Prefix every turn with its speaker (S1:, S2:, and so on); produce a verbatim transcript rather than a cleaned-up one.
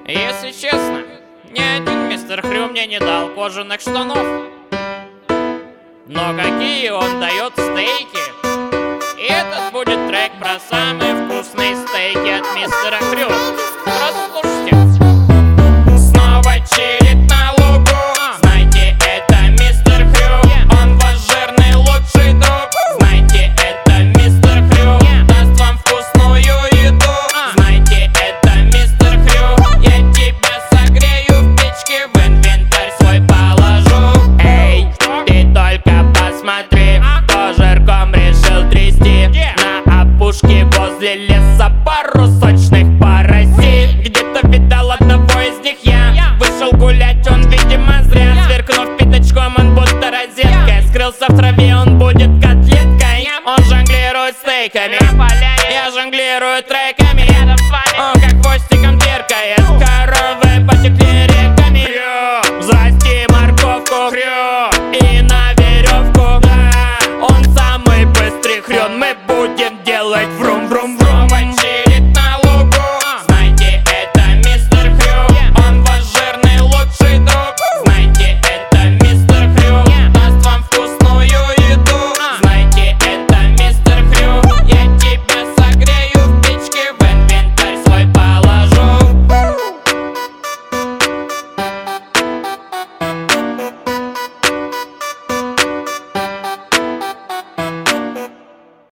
S1: Если честно, ни один мистер Хрю мне не дал кожаных штанов. Но какие он дает стейки! И этот будет трек про самые вкусные стейки от мистера Хрю. Послушайте. Снова чилит на лугу. Знайте, это мистер Хрю. Он ваш жирный лучший друг. Знайте, это мистер Хрю. Даст вам вкусную еду. Знайте, это мистер Хрю. Я тебя согрею в печке, в инвентарь свой положу. Эй, ты только посмотри, кто жирком решил трясти. На опушке возле леса пару сочных поросит. Где-то видал одного из них я. Вышел гулять он, видимо, зря. Сверкнув пятачком, он будто розеткой. Скрылся в траве, он будет котлеткой. Он жонглирует стейками, я жонглирую треками.